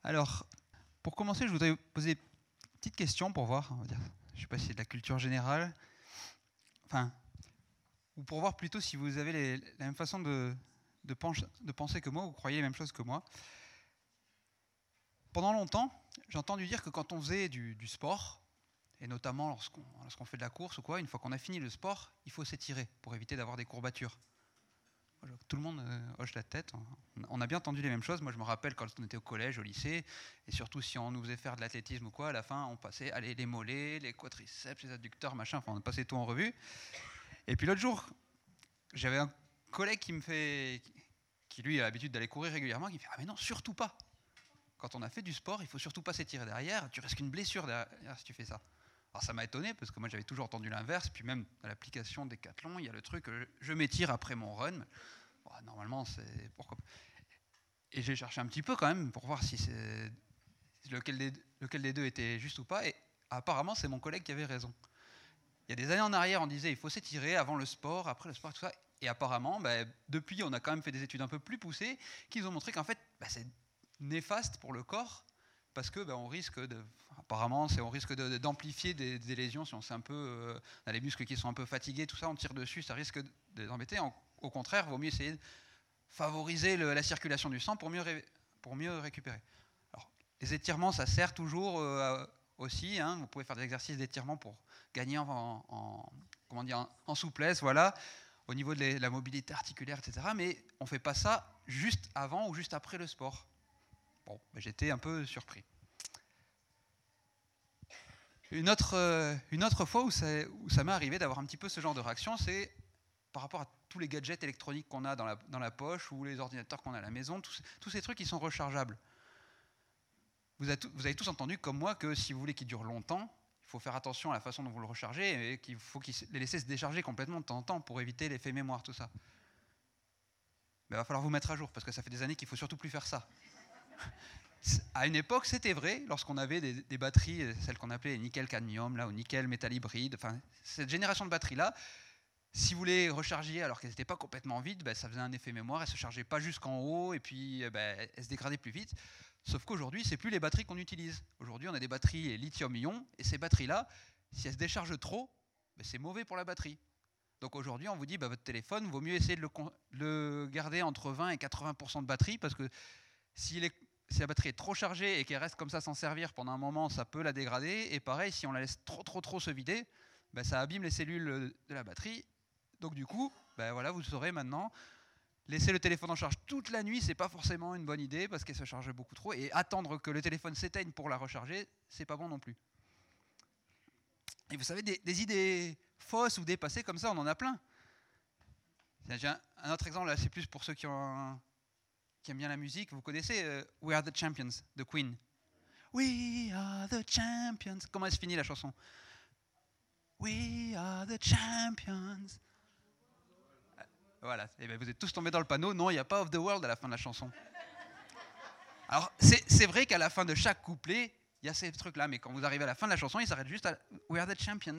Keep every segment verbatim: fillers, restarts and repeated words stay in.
Alors, pour commencer, je voudrais poser une petite question pour voir. On va dire, je ne sais pas si c'est de la culture générale. Enfin, ou pour voir plutôt si vous avez les, la même façon de, de, penche, de penser que moi, ou vous croyez les mêmes choses que moi. Pendant longtemps, j'ai entendu dire que quand on faisait du, du sport, et notamment lorsqu'on lorsqu'on fait de la course ou quoi, une fois qu'on a fini le sport, il faut s'étirer pour éviter d'avoir des courbatures. Tout le monde euh, hoche la tête. On a bien entendu les mêmes choses. Moi, je me rappelle quand on était au collège, au lycée, et surtout si on nous faisait faire de l'athlétisme ou quoi, à la fin, on passait allez, les mollets, les quadriceps, les adducteurs, machin, enfin, on passait tout en revue. Et puis l'autre jour, j'avais un collègue qui me fait, qui lui a l'habitude d'aller courir régulièrement, qui me fait ah mais non, surtout pas. Quand on a fait du sport, il faut surtout pas s'étirer derrière. Tu risques une blessure derrière si tu fais ça. Alors ça m'a étonné parce que moi j'avais toujours entendu l'inverse. Puis même à l'application Décathlon, il y a le truc je, je m'étire après mon run. Bon, normalement c'est pourquoi. Et j'ai cherché un petit peu quand même pour voir si c'est lequel des, lequel des deux était juste ou pas. Et apparemment c'est mon collègue qui avait raison. Il y a des années en arrière, on disait il faut s'étirer avant le sport, après le sport, tout ça. Et apparemment, bah, depuis, on a quand même fait des études un peu plus poussées qui nous ont montré qu'en fait, bah, c'est néfaste pour le corps parce que bah, on risque de, apparemment, c'est, on risque de, de, d'amplifier des, des lésions si on s'est un peu, euh, on a les muscles qui sont un peu fatigués, tout ça, on tire dessus, ça risque de, de les embêter. En, au contraire, il vaut mieux essayer de favoriser le, la circulation du sang pour mieux, ré, pour mieux récupérer. Alors, les étirements, ça sert toujours euh, aussi. Hein, vous pouvez faire des exercices d'étirement pour gagner en, en, en comment dire, en, en souplesse, voilà, au niveau de la mobilité articulaire, et cetera. Mais on ne fait pas ça juste avant ou juste après le sport. Bon, ben j'étais un peu surpris. Une autre, euh, une autre fois où ça, où ça m'est arrivé d'avoir un petit peu ce genre de réaction, c'est par rapport à tous les gadgets électroniques qu'on a dans la, dans la poche ou les ordinateurs qu'on a à la maison, tous, tous ces trucs qui sont rechargeables. Vous avez, vous avez tous entendu comme moi que si vous voulez qu'ils durent longtemps, il faut faire attention à la façon dont vous le rechargez et qu'il faut qu'ils les laisser se décharger complètement de temps en temps pour éviter l'effet mémoire, tout ça. Mais il va falloir vous mettre à jour parce que ça fait des années qu'il ne faut surtout plus faire ça. À une époque, c'était vrai, lorsqu'on avait des, des batteries, celles qu'on appelait nickel-cadmium, là, ou nickel-métal hybride, enfin, cette génération de batteries-là, si vous les rechargiez alors qu'elles n'étaient pas complètement vides, ben, ça faisait un effet mémoire, elles ne se chargeaient pas jusqu'en haut et puis ben, elles se dégradaient plus vite. Sauf qu'aujourd'hui, ce n'est plus les batteries qu'on utilise. Aujourd'hui, on a des batteries lithium-ion et ces batteries-là, si elles se déchargent trop, ben, c'est mauvais pour la batterie. Donc aujourd'hui, on vous dit, ben, votre téléphone, il vaut mieux essayer de le, de le garder entre vingt et quatre-vingts pour cent de batterie parce que si, les, si la batterie est trop chargée et qu'elle reste comme ça sans servir pendant un moment, ça peut la dégrader. Et pareil, si on la laisse trop, trop, trop se vider, ben, ça abîme les cellules de la batterie. Donc du coup, ben voilà, vous saurez maintenant, laisser le téléphone en charge toute la nuit, c'est pas forcément une bonne idée parce qu'elle se charge beaucoup trop. Et attendre que le téléphone s'éteigne pour la recharger, c'est pas bon non plus. Et vous savez, des, des idées fausses ou dépassées comme ça, on en a plein. J'ai un, un autre exemple, là, c'est plus pour ceux qui, ont un, qui aiment bien la musique. Vous connaissez euh, We Are the Champions de Queen. We are the champions. Comment elle se finit la chanson? We are the champions. Voilà, et bien vous êtes tous tombés dans le panneau. Non, il n'y a pas of the world à la fin de la chanson. Alors, c'est, c'est vrai qu'à la fin de chaque couplet, il y a ces trucs-là, mais quand vous arrivez à la fin de la chanson, il s'arrête juste à We are the champions.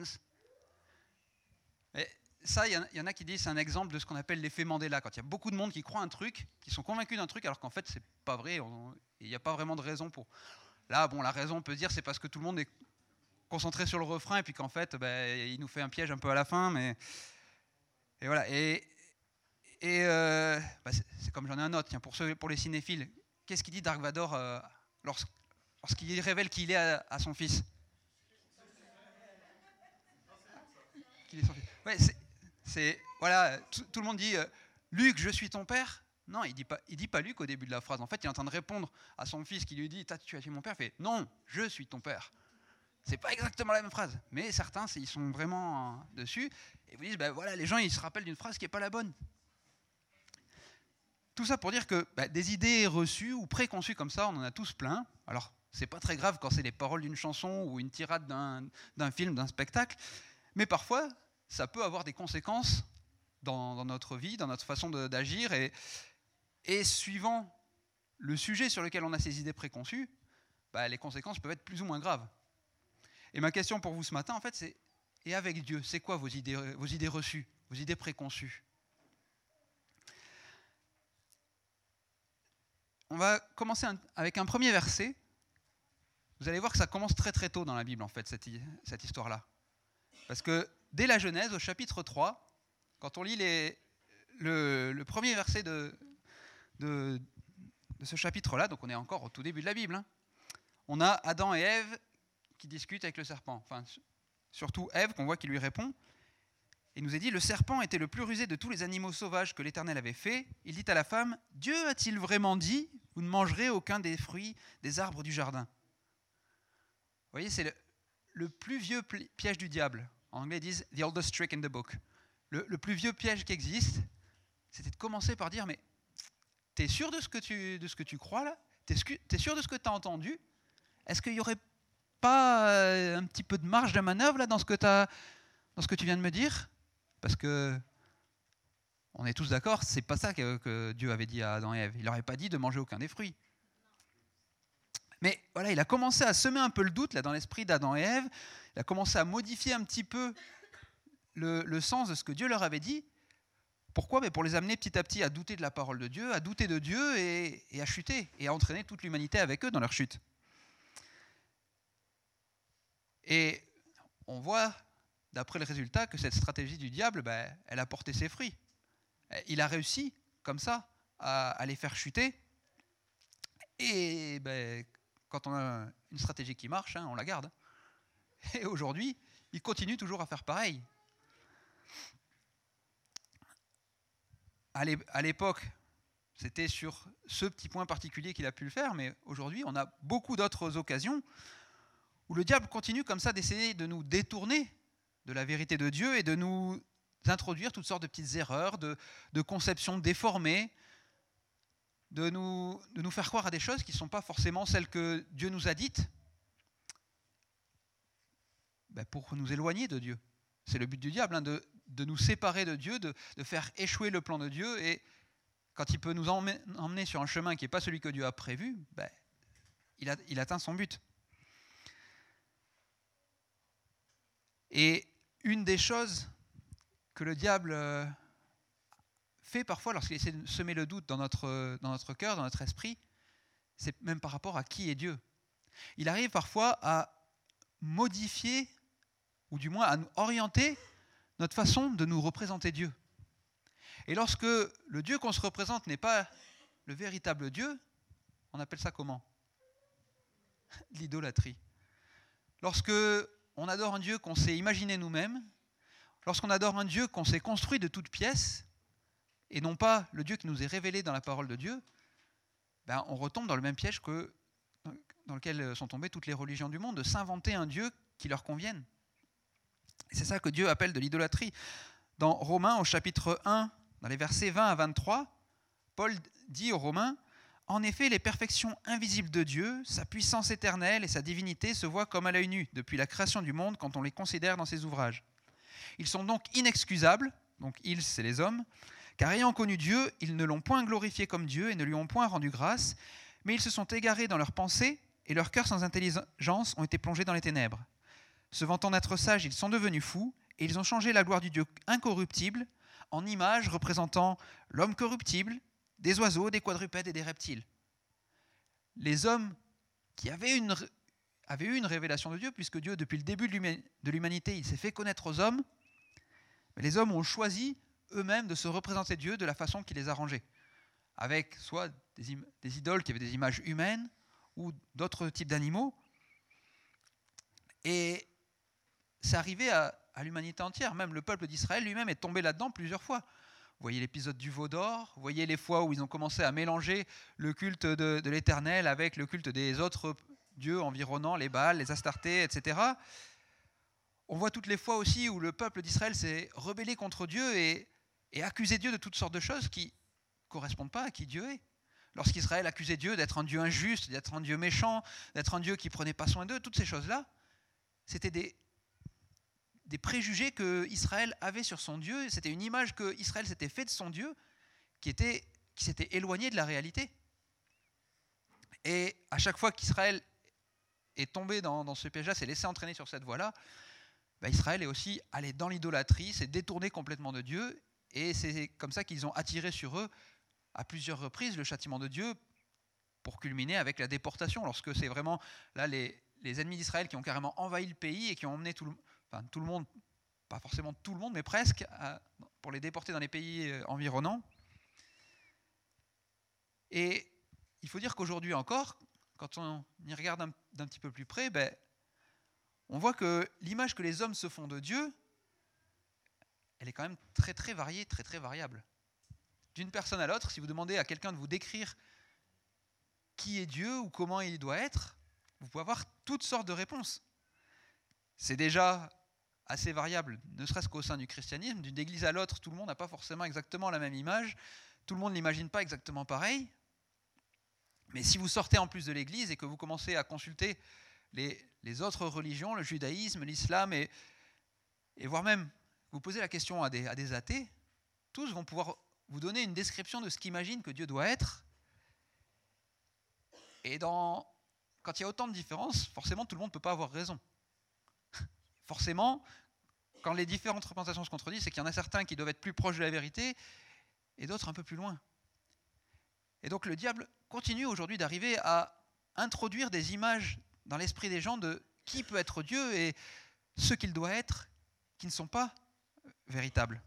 Et ça, il y, y en a qui disent c'est un exemple de ce qu'on appelle l'effet Mandela. Quand il y a beaucoup de monde qui croit un truc, qui sont convaincus d'un truc, alors qu'en fait, c'est pas vrai. Il n'y a pas vraiment de raison pour. Là, bon, la raison, on peut dire, c'est parce que tout le monde est concentré sur le refrain, et puis qu'en fait, ben, il nous fait un piège un peu à la fin, mais. Et voilà. Et. Et euh, bah c'est, c'est comme j'en ai un autre, tiens, pour, ceux, pour les cinéphiles, qu'est-ce qu'il dit Dark Vador euh, lorsqu', lorsqu'il révèle qui il est à, à son fils? Qu'il est son fils. Ouais, c'est, c'est, voilà, tout, tout le monde dit euh, Luc, je suis ton père. Non, il dit pas, il dit pas Luc au début de la phrase. En fait, il est en train de répondre à son fils qui lui dit tu as tué mon père. Il fait non, je suis ton père. C'est pas exactement la même phrase, mais certains, ils sont vraiment euh, dessus et vous disent ben voilà, les gens ils se rappellent d'une phrase qui est pas la bonne. Tout ça pour dire que bah, des idées reçues ou préconçues comme ça, on en a tous plein. Alors, c'est pas très grave quand c'est les paroles d'une chanson ou une tirade d'un, d'un film, d'un spectacle, mais parfois, ça peut avoir des conséquences dans, dans notre vie, dans notre façon de, d'agir, et, et suivant le sujet sur lequel on a ces idées préconçues, bah, les conséquences peuvent être plus ou moins graves. Et ma question pour vous ce matin, en fait, c'est et avec Dieu, c'est quoi vos idées, vos idées reçues, vos idées préconçues? on va commencer un, avec un premier verset. Vous allez voir que ça commence très très tôt dans la Bible, en fait, cette, cette histoire-là. Parce que dès la Genèse, au chapitre trois, quand on lit les, le, le premier verset de, de, de ce chapitre-là, donc on est encore au tout début de la Bible, hein, on a Adam et Ève qui discutent avec le serpent. Enfin, surtout Ève, qu'on voit qui lui répond. Il nous est dit, le serpent était le plus rusé de tous les animaux sauvages que l'Éternel avait fait. Il dit à la femme, Dieu a-t-il vraiment dit, vous ne mangerez aucun des fruits des arbres du jardin? Vous voyez, c'est le, le plus vieux piège du diable. En anglais, ils disent the oldest trick in the book. Le, le plus vieux piège qui existe, c'était de commencer par dire, mais t'es sûr de ce que tu, de ce que tu crois là? T'es, t'es sûr de ce que tu as entendu? Est-ce qu'il n'y aurait pas euh, un petit peu de marge de manœuvre là dans ce que t'as, dans ce que tu viens de me dire? Parce que on est tous d'accord, c'est pas ça que, que Dieu avait dit à Adam et Ève. Il leur avait pas dit de manger aucun des fruits. Mais voilà, il a commencé à semer un peu le doute là dans l'esprit d'Adam et Ève. Il a commencé à modifier un petit peu le, le sens de ce que Dieu leur avait dit. Pourquoi? Mais pour les amener petit à petit à douter de la parole de Dieu, à douter de Dieu et, et à chuter et à entraîner toute l'humanité avec eux dans leur chute. Et on voit, d'après le résultat, que cette stratégie du diable, ben, elle a porté ses fruits. Il a réussi, comme ça, à, à les faire chuter. Et ben, quand on a une stratégie qui marche, hein, on la garde. Et aujourd'hui, il continue toujours à faire pareil. À l'époque, c'était sur ce petit point particulier qu'il a pu le faire, mais aujourd'hui, on a beaucoup d'autres occasions où le diable continue comme ça d'essayer de nous détourner de la vérité de Dieu et de nous introduire toutes sortes de petites erreurs, de, de conceptions déformées, de nous, de nous faire croire à des choses qui ne sont pas forcément celles que Dieu nous a dites, ben pour nous éloigner de Dieu. C'est le but du diable, hein, de, de nous séparer de Dieu, de, de faire échouer le plan de Dieu, et quand il peut nous emmener, emmener sur un chemin qui n'est pas celui que Dieu a prévu, ben, il, a, il atteint son but. Et une des choses que le diable fait parfois lorsqu'il essaie de semer le doute dans notre, dans notre cœur, dans notre esprit, c'est même par rapport à qui est Dieu. Il arrive parfois à modifier, ou du moins à nous orienter notre façon de nous représenter Dieu. Et lorsque le Dieu qu'on se représente n'est pas le véritable Dieu, on appelle ça comment? L'idolâtrie. Lorsque on adore un Dieu qu'on s'est imaginé nous-mêmes, lorsqu'on adore un Dieu qu'on s'est construit de toutes pièces, et non pas le Dieu qui nous est révélé dans la parole de Dieu, ben on retombe dans le même piège que dans lequel sont tombées toutes les religions du monde, de s'inventer un Dieu qui leur convienne. Et c'est ça que Dieu appelle de l'idolâtrie. Dans Romains, au chapitre un, dans les versets vingt à vingt-trois, Paul dit aux Romains, « En effet, les perfections invisibles de Dieu, sa puissance éternelle et sa divinité se voient comme à l'œil nu depuis la création du monde quand on les considère dans ses ouvrages. Ils sont donc inexcusables, donc ils, c'est les hommes, car ayant connu Dieu, ils ne l'ont point glorifié comme Dieu et ne lui ont point rendu grâce, mais ils se sont égarés dans leurs pensées et leurs cœurs sans intelligence ont été plongés dans les ténèbres. Se vantant d'être sages, ils sont devenus fous et ils ont changé la gloire du Dieu incorruptible en images représentant l'homme corruptible, des oiseaux, des quadrupèdes et des reptiles. » Les hommes qui avaient, une, avaient eu une révélation de Dieu, puisque Dieu, depuis le début de l'humanité, il s'est fait connaître aux hommes, mais les hommes ont choisi eux-mêmes de se représenter Dieu de la façon qui les arrangeait, avec soit des, im- des idoles qui avaient des images humaines ou d'autres types d'animaux. Et c'est arrivé à, à l'humanité entière, même le peuple d'Israël lui-même est tombé là-dedans plusieurs fois. Vous voyez l'épisode du veau d'or, vous voyez les fois où ils ont commencé à mélanger le culte de, de l'Éternel avec le culte des autres dieux environnants, les Baals, les Astartés, et cetera. On voit toutes les fois aussi où le peuple d'Israël s'est rebellé contre Dieu et, et accusé Dieu de toutes sortes de choses qui ne correspondent pas à qui Dieu est. Lorsqu'Israël accusait Dieu d'être un Dieu injuste, d'être un Dieu méchant, d'être un Dieu qui ne prenait pas soin d'eux, toutes ces choses-là, c'était des, des préjugés que Israël avait sur son Dieu. C'était une image que Israël s'était fait de son Dieu qui, était, qui s'était éloignée de la réalité. Et à chaque fois qu'Israël est tombé dans, dans ce piège-là, s'est laissé entraîner sur cette voie-là, ben Israël est aussi allé dans l'idolâtrie, s'est détourné complètement de Dieu, et c'est comme ça qu'ils ont attiré sur eux à plusieurs reprises le châtiment de Dieu pour culminer avec la déportation, lorsque c'est vraiment là les, les ennemis d'Israël qui ont carrément envahi le pays et qui ont emmené tout le, enfin, tout le monde, pas forcément tout le monde, mais presque, à, pour les déporter dans les pays environnants. Et il faut dire qu'aujourd'hui encore, quand on y regarde un, d'un petit peu plus près, ben, on voit que l'image que les hommes se font de Dieu, elle est quand même très très variée, très très variable. D'une personne à l'autre, si vous demandez à quelqu'un de vous décrire qui est Dieu ou comment il doit être, vous pouvez avoir toutes sortes de réponses. C'est déjà assez variable, ne serait-ce qu'au sein du christianisme. D'une église à l'autre, tout le monde n'a pas forcément exactement la même image, tout le monde ne l'imagine pas exactement pareil. Mais si vous sortez en plus de l'église et que vous commencez à consulter les, les autres religions, le judaïsme, l'islam, et, et voire même vous posez la question à des, à des athées, tous vont pouvoir vous donner une description de ce qu'imaginent que Dieu doit être. Et dans, quand il y a autant de différences, forcément tout le monde ne peut pas avoir raison. Forcément, quand les différentes représentations se contredisent, c'est qu'il y en a certains qui doivent être plus proches de la vérité et d'autres un peu plus loin. Et donc le diable continue aujourd'hui d'arriver à introduire des images dans l'esprit des gens de qui peut être Dieu et ce qu'il doit être, qui ne sont pas véritables.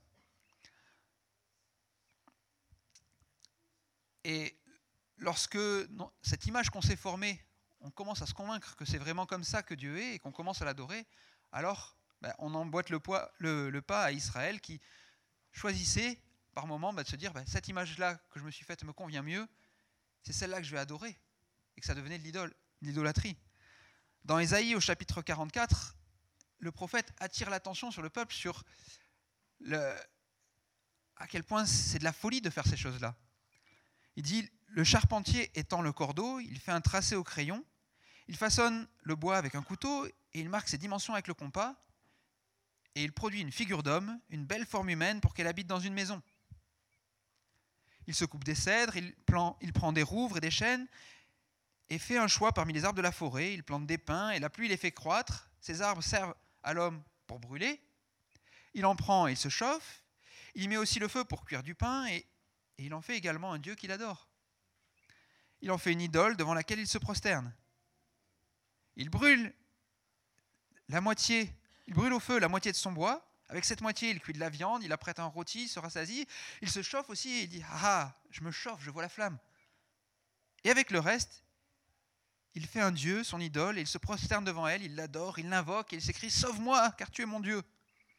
Et lorsque non, cette image qu'on s'est formée, on commence à se convaincre que c'est vraiment comme ça que Dieu est et qu'on commence à l'adorer, alors ben, on emboîte le, poids, le, le pas à Israël qui choisissait par moment ben, de se dire ben, cette image-là que je me suis faite me convient mieux, c'est celle-là que je vais adorer, et que ça devenait de l'idole, de l'idolâtrie. Dans Ésaïe au chapitre quarante-quatre, le prophète attire l'attention sur le peuple sur le, à quel point c'est de la folie de faire ces choses-là. Il dit, le charpentier étend le cordeau, il fait un tracé au crayon, il façonne le bois avec un couteau et il marque ses dimensions avec le compas et il produit une figure d'homme, une belle forme humaine pour qu'elle habite dans une maison. Il se coupe des cèdres, il, plante, il prend des rouvres et des chênes et fait un choix parmi les arbres de la forêt, il plante des pins et la pluie les fait croître. Ces arbres servent à l'homme pour brûler. Il en prend et il se chauffe. Il y met aussi le feu pour cuire du pain et, et il en fait également un dieu qu'il adore. Il en fait une idole devant laquelle il se prosterne. Il brûle la moitié, il brûle au feu la moitié de son bois. Avec cette moitié, il cuit de la viande, il apprête un rôti, il se rassasie. Il se chauffe aussi et il dit « Ah, je me chauffe, je vois la flamme ». Et avec le reste, il fait un dieu, son idole, et il se prosterne devant elle, il l'adore, il l'invoque et il s'écrie « Sauve-moi, car tu es mon Dieu ».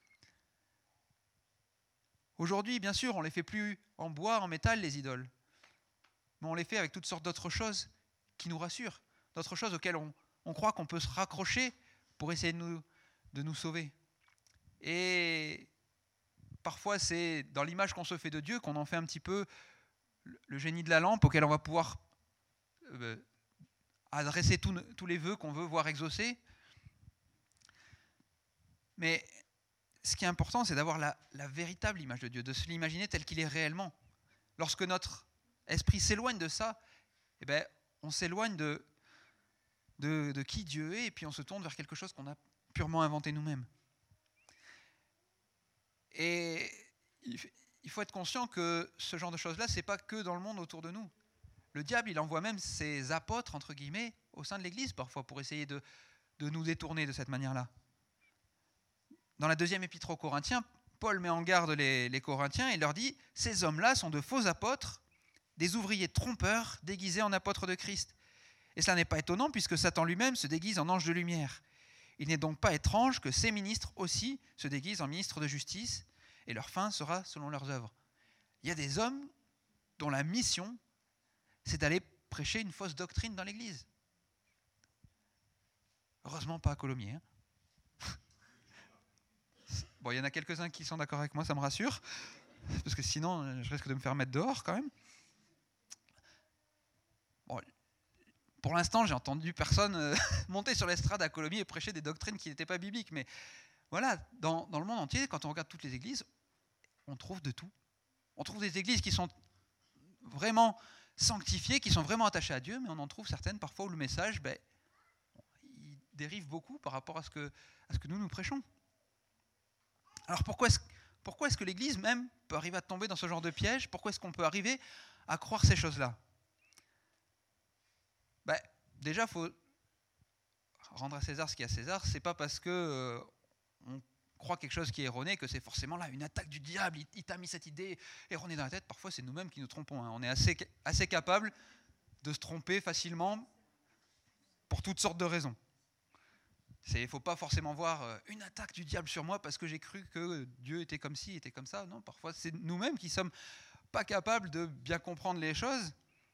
Aujourd'hui, bien sûr, on ne les fait plus en bois, en métal, les idoles. Mais on les fait avec toutes sortes d'autres choses qui nous rassurent, d'autres choses auxquelles on, on croit qu'on peut se raccrocher pour essayer de nous, de nous sauver. Et parfois, c'est dans l'image qu'on se fait de Dieu qu'on en fait un petit peu le génie de la lampe auquel on va pouvoir euh, adresser tous, tous les vœux qu'on veut voir exaucés. Mais ce qui est important, c'est d'avoir la, la véritable image de Dieu, de se l'imaginer tel qu'il est réellement. Lorsque notre esprit s'éloigne de ça, eh ben, on s'éloigne de, de, de qui Dieu est et puis on se tourne vers quelque chose qu'on a purement inventé nous-mêmes. Et il faut être conscient que ce genre de choses-là, ce n'est pas que dans le monde autour de nous. Le diable, il envoie même ses apôtres, entre guillemets, au sein de l'Église, parfois, pour essayer de, de nous détourner de cette manière-là. Dans la deuxième épître aux Corinthiens, Paul met en garde les, les Corinthiens et leur dit « Ces hommes-là sont de faux apôtres, des ouvriers trompeurs déguisés en apôtres de Christ. Et cela n'est pas étonnant puisque Satan lui-même se déguise en ange de lumière. Il n'est donc pas étrange que ces ministres aussi se déguisent en ministres de justice et leur fin sera selon leurs œuvres. » Il y a des hommes dont la mission, c'est d'aller prêcher une fausse doctrine dans l'Église. Heureusement pas à Colomiers. Hein. Bon, il y en a quelques-uns qui sont d'accord avec moi, ça me rassure, parce que sinon, je risque de me faire mettre dehors quand même. Bon, pour l'instant, j'ai entendu personne euh, monter sur l'estrade à Colomiers et prêcher des doctrines qui n'étaient pas bibliques, mais voilà, dans, dans le monde entier, quand on regarde toutes les églises, on trouve de tout. On trouve des églises qui sont vraiment sanctifiées, qui sont vraiment attachées à Dieu, mais on en trouve certaines parfois où le message, ben, il dérive beaucoup par rapport à ce que, à ce que nous nous prêchons. Alors pourquoi est-ce, pourquoi est-ce que l'Église même peut arriver à tomber dans ce genre de piège ? Pourquoi est-ce qu'on peut arriver à croire ces choses-là ? déjà, il faut rendre à César ce qui est à César. C'est pas parce que euh, on croit quelque chose qui est erroné que c'est forcément là une attaque du diable. Il, il t'a mis cette idée erronée dans la tête. Parfois, c'est nous-mêmes qui nous trompons. Hein. On est assez, assez capable de se tromper facilement pour toutes sortes de raisons. Il ne faut pas forcément voir euh, une attaque du diable sur moi parce que j'ai cru que Dieu était comme ci, était comme ça. Non, parfois, c'est nous-mêmes qui ne sommes pas capables de bien comprendre les choses.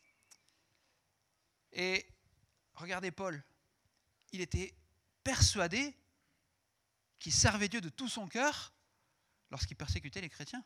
Et regardez Paul. Il était persuadé qu'il servait Dieu de tout son cœur lorsqu'il persécutait les chrétiens.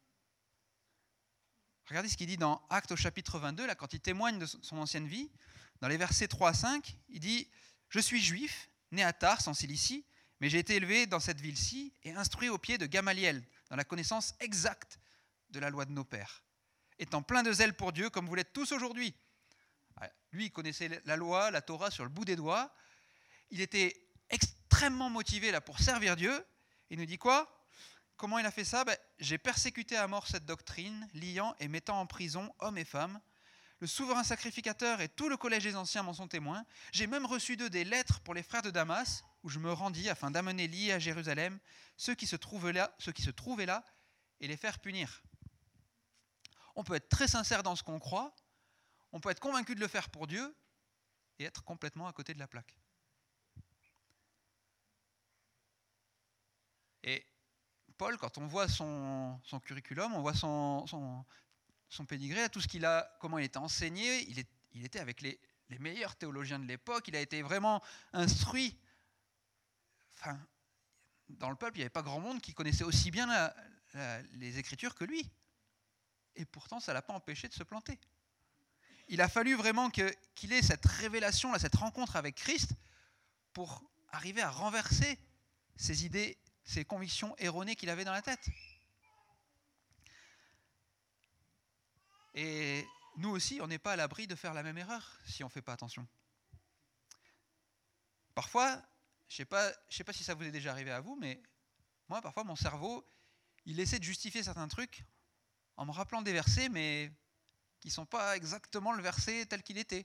Regardez ce qu'il dit dans Actes au chapitre vingt-deux, là, quand il témoigne de son ancienne vie. Dans les versets trois à cinq, il dit « Je suis juif, né à Tars en Cilicie, mais j'ai été élevé dans cette ville-ci et instruit au pied de Gamaliel, dans la connaissance exacte de la loi de nos pères, étant plein de zèle pour Dieu, comme vous l'êtes tous aujourd'hui. » Lui, il connaissait la loi, la Torah sur le bout des doigts. Il était extrêmement motivé là, pour servir Dieu. Il nous dit quoi ? Comment il a fait ça ? ben, J'ai persécuté à mort cette doctrine, liant et mettant en prison hommes et femmes. Le souverain sacrificateur et tout le collège des anciens m'en sont témoins. J'ai même reçu d'eux des lettres pour les frères de Damas, où je me rendis afin d'amener liés à Jérusalem ceux qui se trouvaient là, ceux qui se trouvaient là et les faire punir. On peut être très sincère dans ce qu'on croit, on peut être convaincu de le faire pour Dieu et être complètement à côté de la plaque. Et Paul, quand on voit son, son curriculum, on voit son, son, son pédigré, tout ce qu'il a, comment il était enseigné, il, est, il était avec les, les meilleurs théologiens de l'époque, il a été vraiment instruit. Enfin, dans le peuple, il n'y avait pas grand monde qui connaissait aussi bien la, la, les Écritures que lui. Et pourtant, ça ne l'a pas empêché de se planter. Il a fallu vraiment que, qu'il ait cette révélation, là, cette rencontre avec Christ pour arriver à renverser ses idées, ses convictions erronées qu'il avait dans la tête. Et nous aussi, on n'est pas à l'abri de faire la même erreur si on ne fait pas attention. Parfois, je ne sais pas, je sais pas si ça vous est déjà arrivé à vous, mais moi, parfois, mon cerveau, il essaie de justifier certains trucs en me rappelant des versets, mais qui ne sont pas exactement le verset tel qu'il était.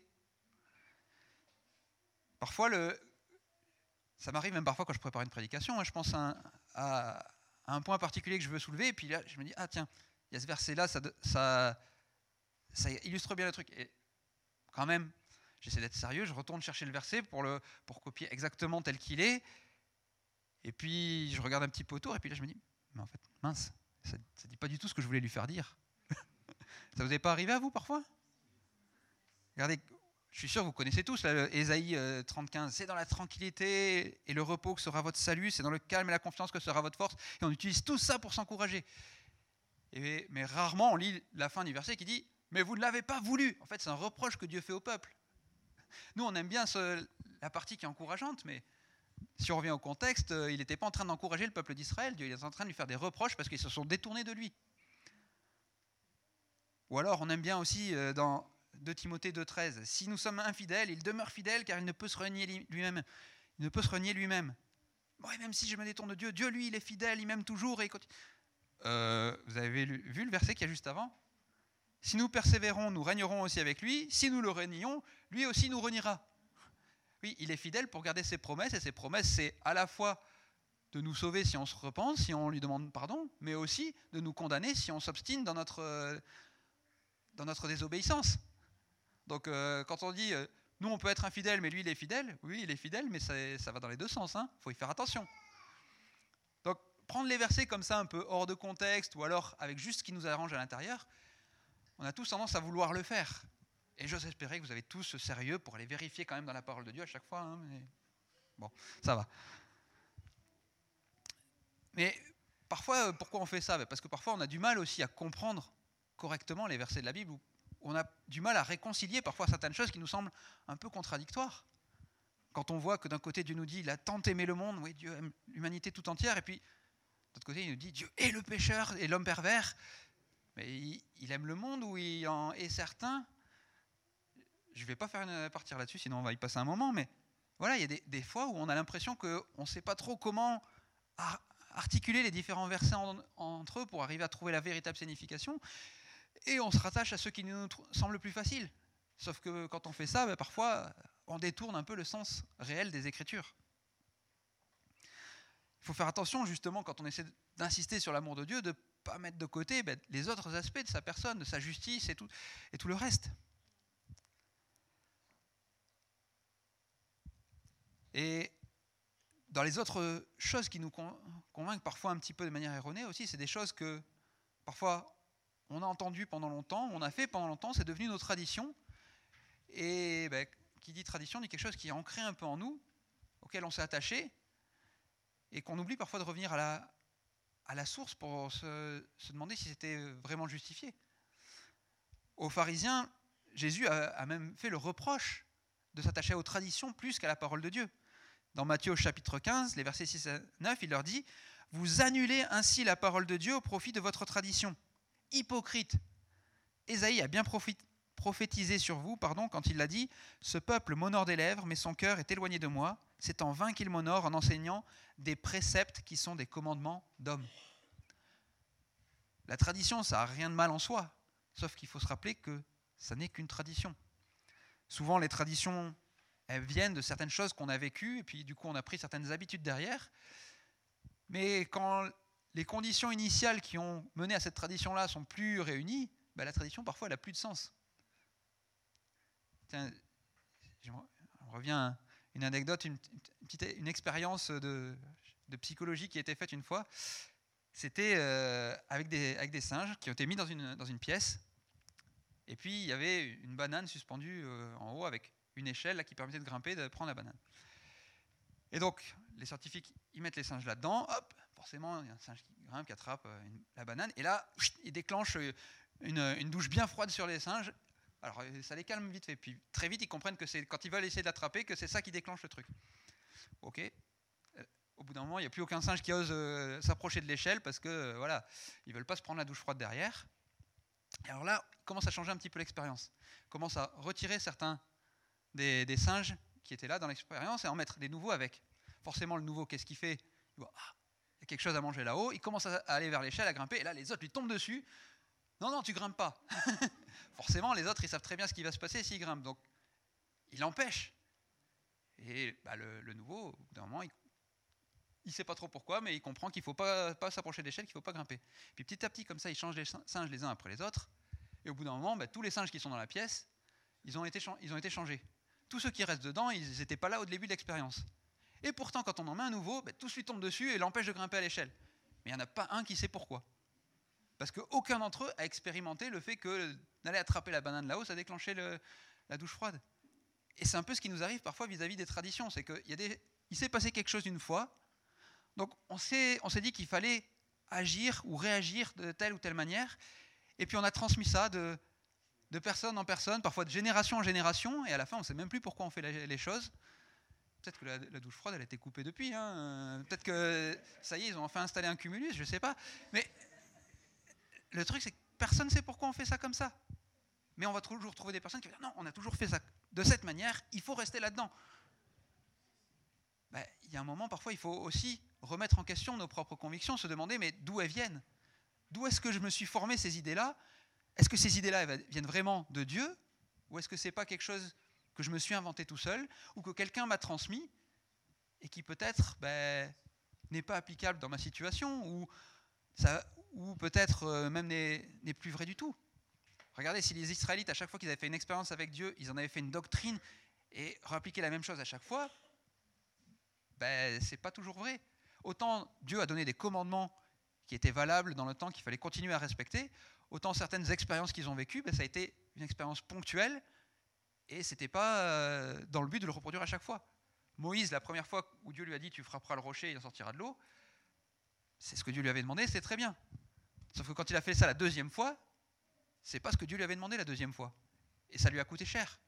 Parfois, le, ça m'arrive même parfois quand je prépare une prédication, hein, je pense à un, à, à un point particulier que je veux soulever, et puis là, je me dis, ah tiens, il y a ce verset-là, ça, ça, ça illustre bien le truc. Et quand même, j'essaie d'être sérieux, je retourne chercher le verset pour, le, pour copier exactement tel qu'il est, et puis je regarde un petit peu autour, et puis là, je me dis, mais en fait, mince, ça ne dit pas du tout ce que je voulais lui faire dire. Ça vous est pas arrivé à vous parfois ? Regardez, je suis sûr que vous connaissez tous là, Ésaïe trente quinze. C'est dans la tranquillité et le repos que sera votre salut, c'est dans le calme et la confiance que sera votre force. Et on utilise tout ça pour s'encourager. Et, mais rarement on lit la fin du verset qui dit « Mais vous ne l'avez pas voulu ». En fait, c'est un reproche que Dieu fait au peuple. Nous, on aime bien ce, la partie qui est encourageante, mais si on revient au contexte, il n'était pas en train d'encourager le peuple d'Israël. Dieu était en train de lui faire des reproches parce qu'ils se sont détournés de lui. Ou alors, on aime bien aussi dans deux Timothée deux treize, « Si nous sommes infidèles, il demeure fidèle car il ne peut se renier lui-même. Il ne peut se renier lui-même. Ouais, même si je me détourne de Dieu, Dieu, lui, il est fidèle, il m'aime toujours. » et euh, Vous avez vu le verset qu'il y a juste avant ? « Si nous persévérons, nous régnerons aussi avec lui. Si nous le renions, lui aussi nous reniera. » Oui, il est fidèle pour garder ses promesses. Et ses promesses, c'est à la fois de nous sauver si on se repent, si on lui demande pardon, mais aussi de nous condamner si on s'obstine dans notre... Euh, dans notre désobéissance. Donc euh, quand on dit euh, nous on peut être infidèle mais lui il est fidèle, oui il est fidèle mais ça, ça va dans les deux sens, il hein, faut y faire attention. Donc prendre les versets comme ça un peu hors de contexte ou alors avec juste ce qui nous arrange à l'intérieur, on a tous tendance à vouloir le faire. Et j'ose espérer que vous avez tous ce sérieux pour aller vérifier quand même dans la parole de Dieu à chaque fois. Hein, mais... Bon, ça va. Mais parfois, pourquoi on fait ça ? Parce que parfois on a du mal aussi à comprendre correctement les versets de la Bible, où on a du mal à réconcilier parfois certaines choses qui nous semblent un peu contradictoires. Quand on voit que d'un côté Dieu nous dit « il a tant aimé le monde », oui, Dieu aime l'humanité tout entière, et puis de l'autre côté il nous dit « Dieu est le pécheur et l'homme pervers », mais il, il aime le monde ou il en est certain. Je ne vais pas faire une partir là-dessus, sinon on va y passer un moment, mais voilà, il y a des, des fois où on a l'impression qu'on ne sait pas trop comment articuler les différents versets en, entre eux pour arriver à trouver la véritable signification. Et on se rattache à ceux qui nous semblent plus faciles. Sauf que quand on fait ça, ben parfois, on détourne un peu le sens réel des Écritures. Il faut faire attention justement quand on essaie d'insister sur l'amour de Dieu, de ne pas mettre de côté ben, les autres aspects de sa personne, de sa justice et tout, et tout le reste. Et dans les autres choses qui nous convainquent parfois un petit peu de manière erronée aussi, c'est des choses que parfois on a entendues pendant longtemps, on a fait pendant longtemps, c'est devenu nos traditions. Et ben, qui dit tradition dit quelque chose qui est ancré un peu en nous, auquel on s'est attaché, et qu'on oublie parfois de revenir à la, à la source pour se, se demander si c'était vraiment justifié. Aux pharisiens, Jésus a, a même fait le reproche de s'attacher aux traditions plus qu'à la parole de Dieu. Dans Matthieu chapitre quinze, les versets six à neuf, il leur dit « Vous annulez ainsi la parole de Dieu au profit de votre tradition. Hypocrite ! Ésaïe a bien profité prophétisé sur vous, pardon, quand il l'a dit « Ce peuple m'honore des lèvres, mais son cœur est éloigné de moi. C'est en vain qu'il m'honore en enseignant des préceptes qui sont des commandements d'hommes. » La tradition, ça n'a rien de mal en soi, sauf qu'il faut se rappeler que ça n'est qu'une tradition. Souvent, les traditions, elles viennent de certaines choses qu'on a vécues, et puis du coup, on a pris certaines habitudes derrière. Mais quand les conditions initiales qui ont mené à cette tradition-là sont plus réunies, ben la tradition, parfois, elle n'a plus de sens. Tiens, je reviens à une anecdote, une, une, petite, une expérience de, de psychologie qui a été faite une fois. C'était euh, avec, des, avec des singes qui ont été mis dans une, dans une pièce. Et puis, il y avait une banane suspendue euh, en haut avec une échelle là, qui permettait de grimper, de prendre la banane. Et donc, les scientifiques, ils mettent les singes là-dedans. Hop, forcément, il y a un singe qui grimpe, qui attrape une, la banane. Et là, ils déclenchent une, une douche bien froide sur les singes. Alors, ça les calme vite fait. Puis, très vite, ils comprennent que c'est quand ils veulent essayer de l'attraper, que c'est ça qui déclenche le truc. Ok. Euh, au bout d'un moment, il n'y a plus aucun singe qui ose euh, s'approcher de l'échelle parce que, euh, voilà, ils ne veulent pas se prendre la douche froide derrière. Et alors là, ils commencent à changer un petit peu l'expérience. Ils commencent à retirer certains des, des singes qui étaient là dans l'expérience et en mettre des nouveaux avec. Forcément, le nouveau, qu'est-ce qu'il fait? Il voit, ah, il y a quelque chose à manger là-haut. Il commence à aller vers l'échelle, à grimper. Et là, les autres lui tombent dessus. Non, non, tu grimpes pas. Forcément, les autres, ils savent très bien ce qui va se passer s'ils grimpent. Donc, ils l'empêchent. Et bah, le, le nouveau, au bout d'un moment, il ne sait pas trop pourquoi, mais il comprend qu'il ne faut pas, pas s'approcher de l'échelle, qu'il ne faut pas grimper. Puis petit à petit, comme ça, ils changent les singes les uns après les autres. Et au bout d'un moment, bah, tous les singes qui sont dans la pièce, ils ont été, ils ont été changés. Tous ceux qui restent dedans, ils n'étaient pas là au début de l'expérience. Et pourtant, quand on en met un nouveau, bah, tous lui tombent dessus et l'empêchent de grimper à l'échelle. Mais il n'y en a pas un qui sait pourquoi. Parce qu'aucun d'entre eux a expérimenté le fait que d'aller attraper la banane là-haut, ça déclenchait le, la douche froide. Et c'est un peu ce qui nous arrive parfois vis-à-vis des traditions. C'est qu'il y a des, il s'est passé quelque chose une fois, donc on s'est, on s'est dit qu'il fallait agir ou réagir de telle ou telle manière, et puis on a transmis ça de, de personne en personne, parfois de génération en génération, et à la fin on ne sait même plus pourquoi on fait la, les choses. Peut-être que la, la douche froide elle a été coupée depuis, hein. Peut-être que ça y est, ils ont enfin installé un cumulus, je ne sais pas. Mais le truc, c'est que personne ne sait pourquoi on fait ça comme ça. Mais on va toujours trouver des personnes qui vont dire non, on a toujours fait ça de cette manière, il faut rester là-dedans. Ben, il y a un moment, parfois, il faut aussi remettre en question nos propres convictions, se demander mais d'où elles viennent? D'où est-ce que je me suis formé ces idées-là? Est-ce que ces idées-là viennent vraiment de Dieu? Ou est-ce que ce n'est pas quelque chose que je me suis inventé tout seul ou que quelqu'un m'a transmis et qui peut-être ben, n'est pas applicable dans ma situation ou ça... ou peut-être euh, même n'est, n'est plus vrai du tout. Regardez, si les Israélites, à chaque fois qu'ils avaient fait une expérience avec Dieu, ils en avaient fait une doctrine et réappliquaient la même chose à chaque fois, ben, c'est pas toujours vrai. Autant Dieu a donné des commandements qui étaient valables dans le temps, qu'il fallait continuer à respecter, autant certaines expériences qu'ils ont vécues, ben, ça a été une expérience ponctuelle et c'était pas euh, dans le but de le reproduire à chaque fois. Moïse, la première fois où Dieu lui a dit « tu frapperas le rocher et il en sortira de l'eau », c'est ce que Dieu lui avait demandé, c'est très bien. Sauf que quand il a fait ça la deuxième fois, c'est pas ce que Dieu lui avait demandé la deuxième fois. Et ça lui a coûté cher.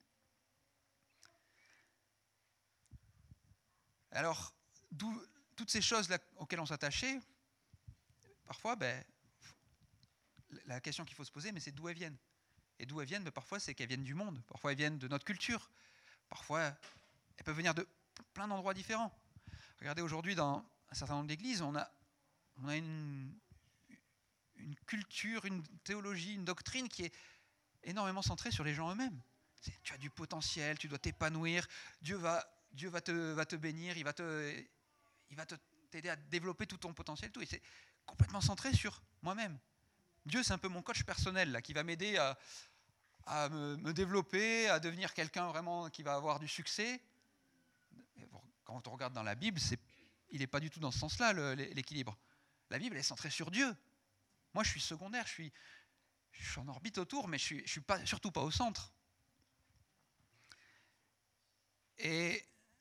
Alors, d'où, toutes ces choses là auxquelles on s'attachait, parfois, ben, la question qu'il faut se poser, mais c'est d'où elles viennent. Et d'où elles viennent, ben, parfois, c'est qu'elles viennent du monde. Parfois, elles viennent de notre culture. Parfois, elles peuvent venir de plein d'endroits différents. Regardez, aujourd'hui, dans un certain nombre d'églises, on a, on a une, une culture, une théologie, une doctrine qui est énormément centrée sur les gens eux-mêmes. C'est, tu as du potentiel, tu dois t'épanouir, Dieu va, Dieu va, te, va te bénir, il va, te, il va te, t'aider à développer tout ton potentiel. Tout. Et c'est complètement centré sur moi-même. Dieu, c'est un peu mon coach personnel là, qui va m'aider à, à me, me développer, à devenir quelqu'un vraiment qui va avoir du succès. Quand on regarde dans la Bible, c'est, il n'est pas du tout dans ce sens-là, le, l'équilibre. La Bible est centrée sur Dieu. Moi, je suis secondaire, je suis, je suis en orbite autour, mais je ne suis, je suis pas, surtout pas au centre. Et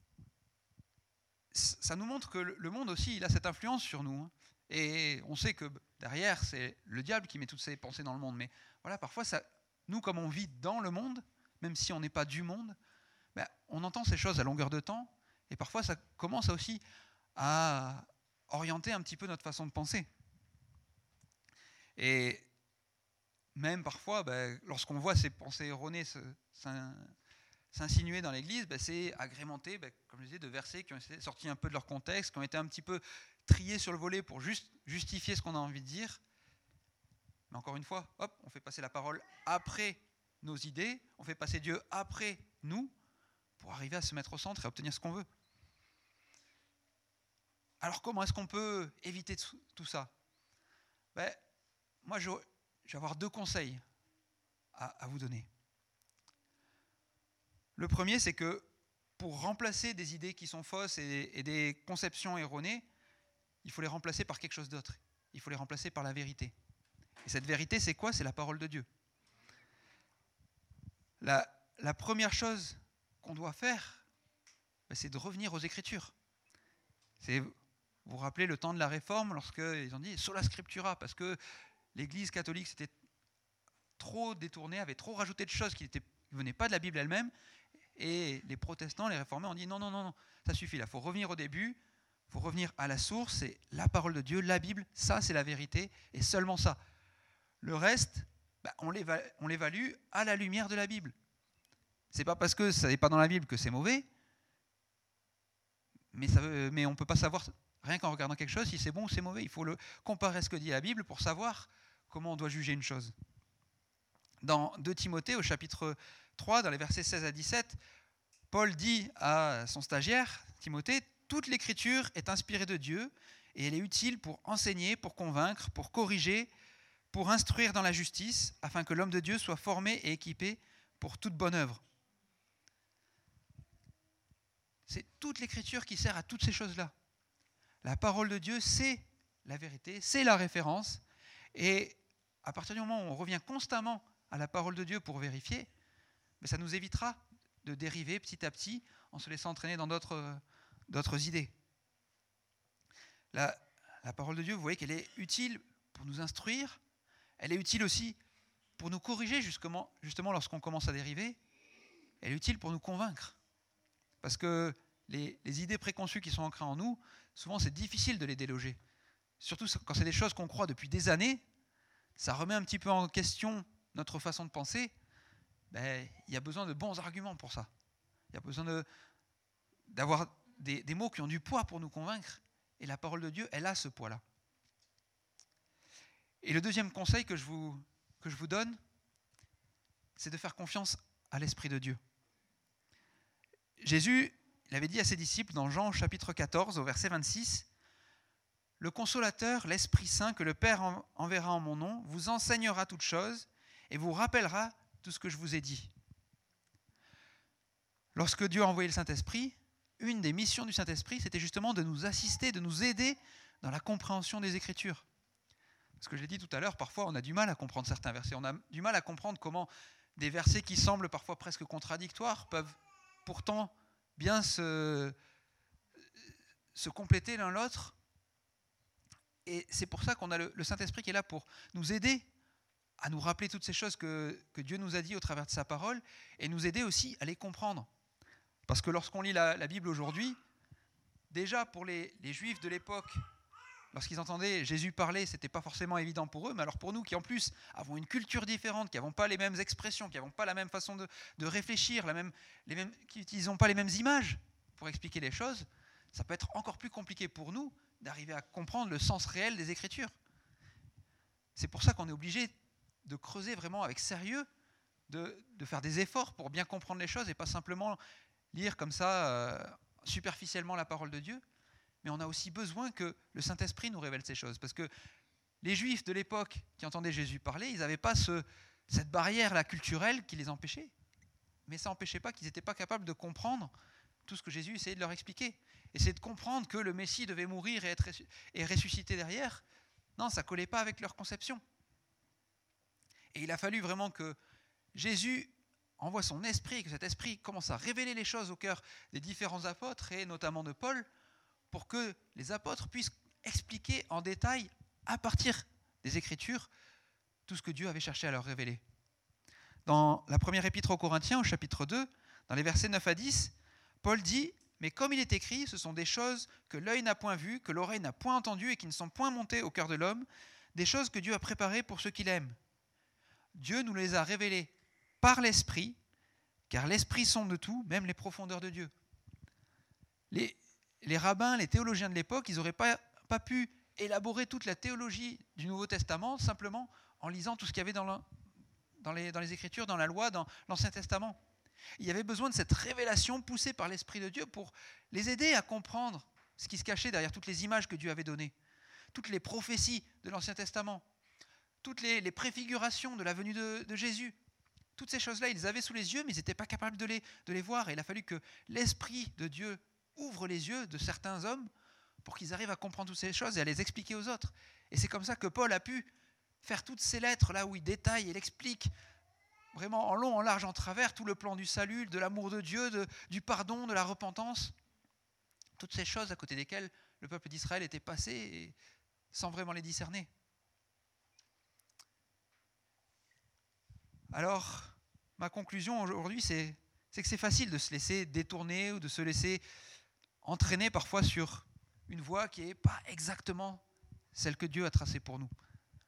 ça nous montre que le monde aussi, il a cette influence sur nous. Et on sait que derrière, c'est le diable qui met toutes ses pensées dans le monde. Mais voilà, parfois, ça, nous, comme on vit dans le monde, même si on n'est pas du monde, ben, on entend ces choses à longueur de temps. Et parfois, ça commence aussi à orienter un petit peu notre façon de penser. Et même parfois, ben, lorsqu'on voit ces pensées erronées s'insinuer dans l'Église, ben, c'est agrémenté, ben, comme je disais, de versets qui ont été sortis un peu de leur contexte, qui ont été un petit peu triés sur le volet pour juste justifier ce qu'on a envie de dire. Mais encore une fois, hop, on fait passer la parole après nos idées, on fait passer Dieu après nous, pour arriver à se mettre au centre et à obtenir ce qu'on veut. Alors comment est-ce qu'on peut éviter tout ça? Ben, moi, je, je vais avoir deux conseils à, à vous donner. Le premier, c'est que pour remplacer des idées qui sont fausses et, et des conceptions erronées, il faut les remplacer par quelque chose d'autre. Il faut les remplacer par la vérité. Et cette vérité, c'est quoi? C'est la parole de Dieu. La, la première chose qu'on doit faire, ben, c'est de revenir aux Écritures. C'est, vous vous rappelez le temps de la Réforme, lorsqu'ils ont dit « sola scriptura », parce que l'Église catholique s'était trop détournée, avait trop rajouté de choses qui ne venaient pas de la Bible elle-même, et les protestants, les réformés ont dit « non, non, non, non, ça suffit, là, il faut revenir au début, il faut revenir à la source, c'est la parole de Dieu, la Bible, ça c'est la vérité, et seulement ça. Le reste, bah, on, l'évalue, on l'évalue à la lumière de la Bible. C'est pas parce que ça n'est pas dans la Bible que c'est mauvais, mais, ça veut, mais on ne peut pas savoir, rien qu'en regardant quelque chose, si c'est bon ou c'est mauvais. Il faut le comparer à ce que dit la Bible pour savoir comment on doit juger une chose. Dans deux Timothée, au chapitre trois, dans les versets seize à dix-sept, Paul dit à son stagiaire, Timothée, « Toute l'écriture est inspirée de Dieu et elle est utile pour enseigner, pour convaincre, pour corriger, pour instruire dans la justice, afin que l'homme de Dieu soit formé et équipé pour toute bonne œuvre. » C'est toute l'écriture qui sert à toutes ces choses-là. La parole de Dieu, c'est la vérité, c'est la référence. Et à partir du moment où on revient constamment à la parole de Dieu pour vérifier, mais ça nous évitera de dériver petit à petit en se laissant entraîner dans d'autres, d'autres idées. La, la parole de Dieu, vous voyez qu'elle est utile pour nous instruire, elle est utile aussi pour nous corriger justement, justement lorsqu'on commence à dériver, elle est utile pour nous convaincre. Parce que les, les idées préconçues qui sont ancrées en nous, souvent c'est difficile de les déloger. Surtout quand c'est des choses qu'on croit depuis des années, ça remet un petit peu en question notre façon de penser. Ben, il y a besoin de bons arguments pour ça. Il y a besoin de, d'avoir des, des mots qui ont du poids pour nous convaincre. Et la parole de Dieu, elle a ce poids-là. Et le deuxième conseil que je vous, que je vous donne, c'est de faire confiance à l'Esprit de Dieu. Jésus, il avait dit à ses disciples dans Jean chapitre quatorze, au verset vingt-six, « Le Consolateur, l'Esprit Saint, que le Père enverra en mon nom, vous enseignera toutes choses et vous rappellera tout ce que je vous ai dit. » Lorsque Dieu a envoyé le Saint-Esprit, une des missions du Saint-Esprit, c'était justement de nous assister, de nous aider dans la compréhension des Écritures. Parce que je l'ai dit tout à l'heure, parfois on a du mal à comprendre certains versets. On a du mal à comprendre comment des versets qui semblent parfois presque contradictoires peuvent pourtant bien se, se compléter l'un l'autre. Et c'est pour ça qu'on a le, le Saint-Esprit qui est là pour nous aider à nous rappeler toutes ces choses que, que Dieu nous a dit au travers de sa parole et nous aider aussi à les comprendre. Parce que lorsqu'on lit la, la Bible aujourd'hui, déjà pour les, les Juifs de l'époque, lorsqu'ils entendaient Jésus parler, ce n'était pas forcément évident pour eux, mais alors pour nous qui en plus avons une culture différente, qui n'avons pas les mêmes expressions, qui n'avons pas la même façon de, de réfléchir, la même, les mêmes, qui n'utilisons pas les mêmes images pour expliquer les choses, ça peut être encore plus compliqué pour nous d'arriver à comprendre le sens réel des Écritures. C'est pour ça qu'on est obligé de creuser vraiment avec sérieux de, de faire des efforts pour bien comprendre les choses et pas simplement lire comme ça euh, superficiellement la parole de Dieu. Mais on a aussi besoin que le Saint-Esprit nous révèle ces choses. Parce que les Juifs de l'époque qui entendaient Jésus parler, ils n'avaient pas ce, cette barrière-là culturelle qui les empêchait. Mais ça n'empêchait pas qu'ils n'étaient pas capables de comprendre tout ce que Jésus essayait de leur expliquer. Et c'est de comprendre que le Messie devait mourir et, être, et ressusciter derrière. Non, ça ne collait pas avec leur conception. Et il a fallu vraiment que Jésus envoie son esprit, et que cet esprit commence à révéler les choses au cœur des différents apôtres, et notamment de Paul, pour que les apôtres puissent expliquer en détail, à partir des Écritures, tout ce que Dieu avait cherché à leur révéler. Dans la première épître aux Corinthiens, au chapitre deux, dans les versets neuf à dix, Paul dit « Mais comme il est écrit, ce sont des choses que l'œil n'a point vues, que l'oreille n'a point entendues et qui ne sont point montées au cœur de l'homme, des choses que Dieu a préparées pour ceux qui l'aiment. Dieu nous les a révélées par l'Esprit, car l'Esprit sonde tout, même les profondeurs de Dieu. » Les, les rabbins, les théologiens de l'époque, ils n'auraient pas, pas pu élaborer toute la théologie du Nouveau Testament simplement en lisant tout ce qu'il y avait dans, le, dans, les, dans les Écritures, dans la loi, dans l'Ancien Testament. Il y avait besoin de cette révélation poussée par l'Esprit de Dieu pour les aider à comprendre ce qui se cachait derrière toutes les images que Dieu avait données, toutes les prophéties de l'Ancien Testament, toutes les, les préfigurations de la venue de, de Jésus. Toutes ces choses-là, ils les avaient sous les yeux, mais ils n'étaient pas capables de les, de les voir. Et il a fallu que l'Esprit de Dieu ouvre les yeux de certains hommes pour qu'ils arrivent à comprendre toutes ces choses et à les expliquer aux autres. Et c'est comme ça que Paul a pu faire toutes ces lettres là où il détaille et il explique vraiment en long, en large, en travers tout le plan du salut, de l'amour de Dieu, de, du pardon, de la repentance. Toutes ces choses à côté desquelles le peuple d'Israël était passé et sans vraiment les discerner. Alors, ma conclusion aujourd'hui, c'est, c'est que c'est facile de se laisser détourner ou de se laisser entraîner parfois sur une voie qui n'est pas exactement celle que Dieu a tracée pour nous.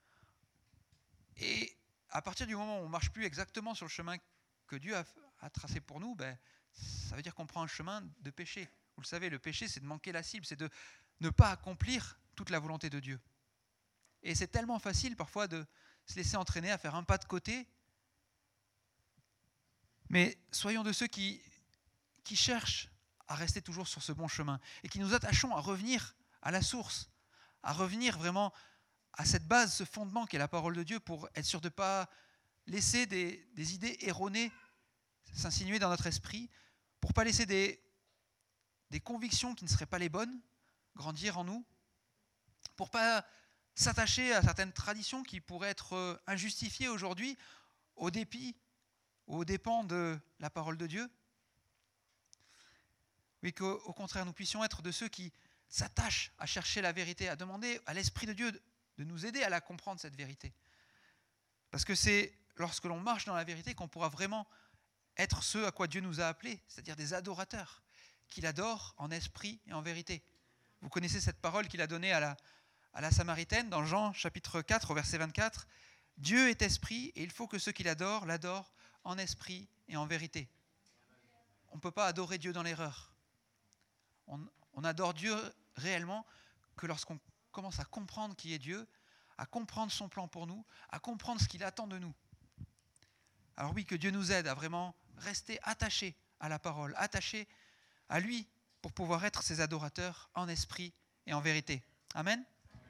Et à partir du moment où on ne marche plus exactement sur le chemin que Dieu a, a tracé pour nous, ben, ça veut dire qu'on prend un chemin de péché. Vous le savez, le péché, c'est de manquer la cible, c'est de ne pas accomplir toute la volonté de Dieu. Et c'est tellement facile parfois de se laisser entraîner à faire un pas de côté. Mais soyons de ceux qui, qui cherchent à rester toujours sur ce bon chemin et qui nous attachons à revenir à la source, à revenir vraiment à cette base, ce fondement qu'est la parole de Dieu pour être sûr de ne pas laisser des, des idées erronées s'insinuer dans notre esprit, pour ne pas laisser des, des convictions qui ne seraient pas les bonnes grandir en nous, pour ne pas s'attacher à certaines traditions qui pourraient être injustifiées aujourd'hui au dépit, au dépens de la parole de Dieu. Oui, qu'au au contraire, nous puissions être de ceux qui s'attachent à chercher la vérité, à demander à l'Esprit de Dieu de nous aider à la comprendre, cette vérité. Parce que c'est lorsque l'on marche dans la vérité qu'on pourra vraiment être ceux à quoi Dieu nous a appelés, c'est-à-dire des adorateurs, qu'il adore en esprit et en vérité. Vous connaissez cette parole qu'il a donnée à la, à la Samaritaine dans Jean chapitre quatre, au verset vingt-quatre. « Dieu est esprit et il faut que ceux qui l'adorent, l'adorent en esprit et en vérité. » On ne peut pas adorer Dieu dans l'erreur. On, on adore Dieu réellement que lorsqu'on commence à comprendre qui est Dieu, à comprendre son plan pour nous, à comprendre ce qu'il attend de nous. Alors oui, que Dieu nous aide à vraiment rester attachés à la parole, attachés à lui pour pouvoir être ses adorateurs en esprit et en vérité. Amen.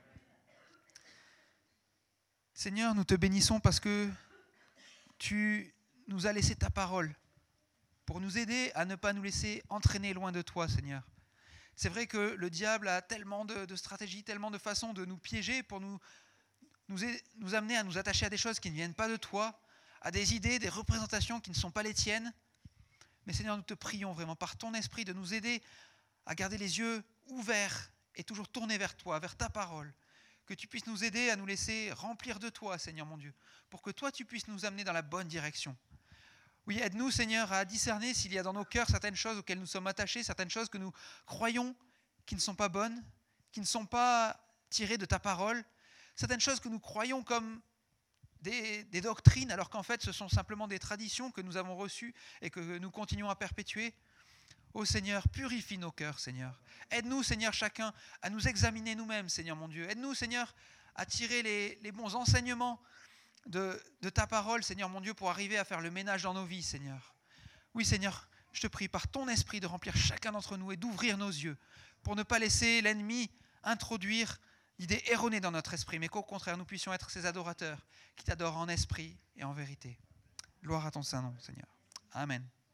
Seigneur, nous te bénissons parce que tu nous as laissé ta parole pour nous aider à ne pas nous laisser entraîner loin de toi, Seigneur. C'est vrai que le diable a tellement de, de stratégies, tellement de façons de nous piéger pour nous, nous, nous amener à nous attacher à des choses qui ne viennent pas de toi, à des idées, des représentations qui ne sont pas les tiennes. Mais Seigneur, nous te prions vraiment par ton esprit de nous aider à garder les yeux ouverts et toujours tournés vers toi, vers ta parole. Que tu puisses nous aider à nous laisser remplir de toi, Seigneur mon Dieu, pour que toi tu puisses nous amener dans la bonne direction. Oui, aide-nous, Seigneur, à discerner s'il y a dans nos cœurs certaines choses auxquelles nous sommes attachés, certaines choses que nous croyons qui ne sont pas bonnes, qui ne sont pas tirées de ta parole, certaines choses que nous croyons comme des, des doctrines, alors qu'en fait ce sont simplement des traditions que nous avons reçues et que nous continuons à perpétuer. Ô Seigneur, purifie nos cœurs, Seigneur. Aide-nous, Seigneur, chacun à nous examiner nous-mêmes, Seigneur mon Dieu. Aide-nous, Seigneur, à tirer les, les bons enseignements de, de ta parole, Seigneur mon Dieu, pour arriver à faire le ménage dans nos vies, Seigneur. Oui, Seigneur, je te prie par ton esprit de remplir chacun d'entre nous et d'ouvrir nos yeux pour ne pas laisser l'ennemi introduire l'idée erronée dans notre esprit, mais qu'au contraire, nous puissions être ces adorateurs qui t'adorent en esprit et en vérité. Gloire à ton Saint-Nom, Seigneur. Amen.